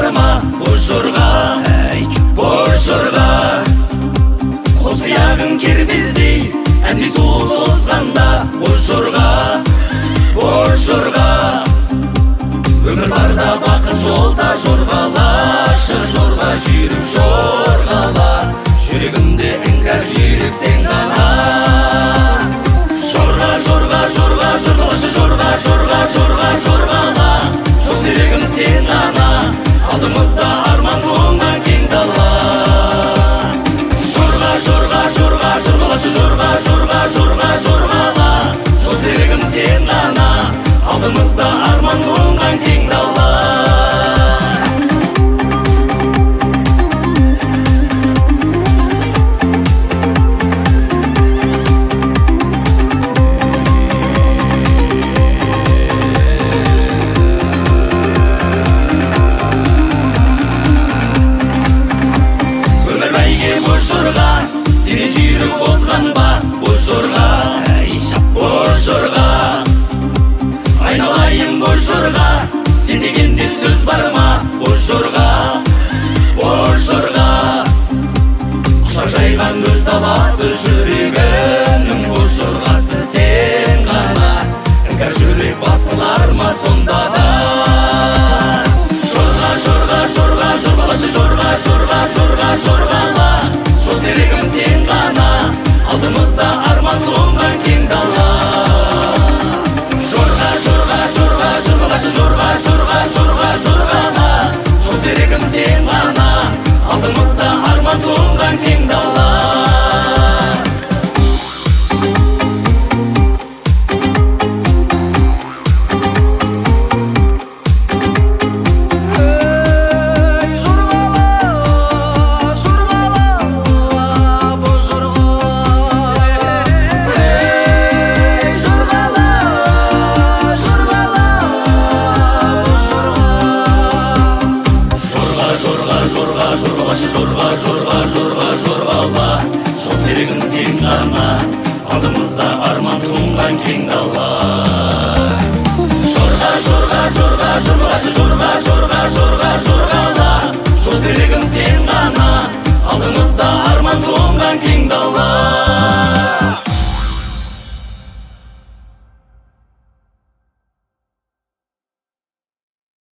бар ма боз жорға, боз жорға. Қос аяғың кербездей әнді сұлу созғанда, боз жорға, боз жорға. Өмір барда бақыт жолда жорғалашы жорға, жүйрік жорғала. Жүрегімде іңкәр жүйрік сен ғана. Жорға, жорға, жорға, жорғалашы жорға, жорға, жорға, жорғала. Жол серігім сен ғана, алдымызда арман тоңған кең дала. Жорға, жорға, жорға, жорғалашы жорға, жорға, жорға, жорғала. Жол серігім сен ғана, алдымызда арман тоңған кең дала. Сені жүйрік озған ба, боз жорға, боз жорға. Айналайын боз жорға, сен дегенде сөз бар ма, боз жорға, боз жорға. Құшақ жайған өз даласы жүрегімнің, боз жорғасы сен ғана. Іңкәр жүрек басылар ма сонда да. Жорға, жорға, жорға, жорғалашы жорға, жорға, жорға, жорғала. Жол серігім сен ғана, алдымызда арман тоңған кең дала. Жорға, жорға, жорға, жорғалашы жорға, жорға, жорға, жорғала. Жол серігім сен ғана, алдымызда арман тоңған кең дала. Жорға, жорға, жорға, жорғала. Жол серігім сен ғана, алдымызда арман туған кең дала. Жорға, жорға, жорға, жорғалашы жорға, жорға, жорға, жорғала. Жол серігім сен ғана, алдымызда